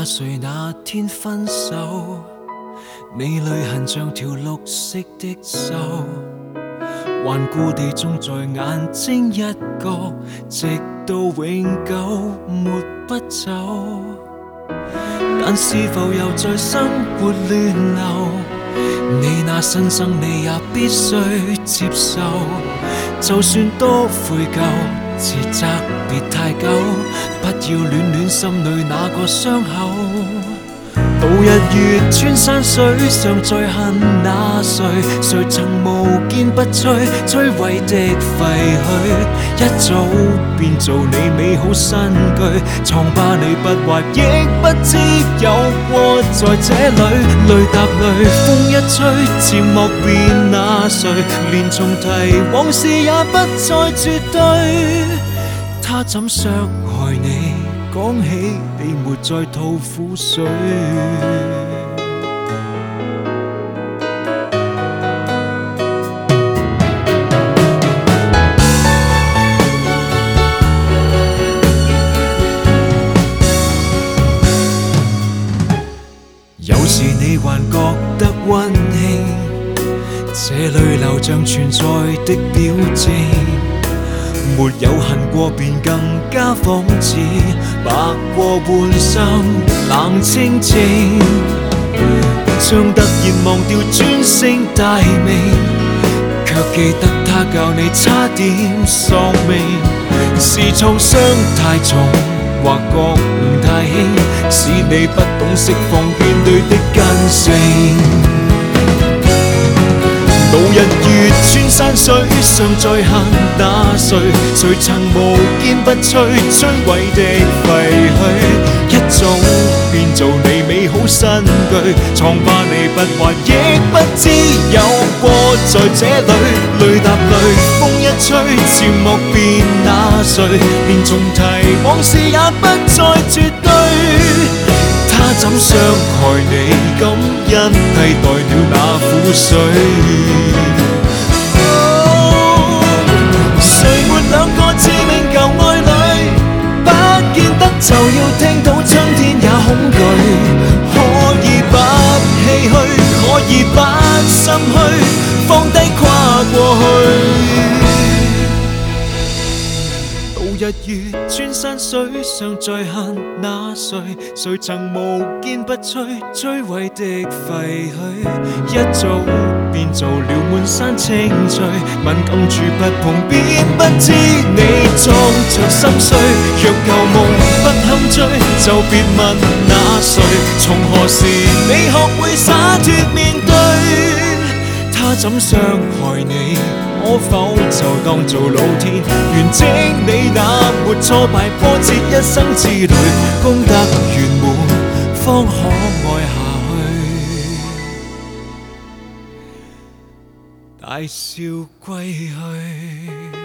那谁那天分手？你淚痕像條綠色的銹，頑固地種在眼睛一角，直到永久抹不走。但是否又在生活亂流？你那新生你也必須接受，就算多悔疚，自責別太久，不要戀戀心裏那個傷口。到日月穿山水，尚在恨那誰？誰曾無堅不摧，摧毀的廢墟，一早變做你美好新居。瘡疤你不畫，亦不知有過在這裏。淚答淚，風一吹，漸莫變那誰？連重提往事也不再絕對。他怎傷害你？講起你沒再吐苦水。有時你還覺得溫馨，這淚流像存在的表徵。沒有恨過便更加仿似，白過半生冷清清，將突然忘掉專稱大名，卻記得他教你差點喪命。是創傷太重，或覺悟太輕，使你不懂釋放怨對的根性。到日月穿山水，尚在恨那誰？誰曾無堅不摧，摧毀的廢墟，一早變做你美好新居。瘡疤你不畫，亦不知有過在這裏。淚答淚，風一吹，漸莫變那誰？連重提往事也不再絕對。他怎傷害你？感恩替代了那苦水。誰沒兩個致命舊愛侶？不見得就要聽到春天也恐懼。可以不唏噓，可以不心虛，放低跨過去。日月穿山水，尚在恨那誰？誰曾無堅不摧，摧毀的廢墟，一早變做了滿山青翠。敏感處不碰，便不知你裝着心碎。若舊夢不堪追，就別問那誰？從何時你學會灑脫面對？他怎傷害你？可否就當做老天完整你那沒挫敗波折一生之旅，功德圓滿方可愛下去，大笑歸去。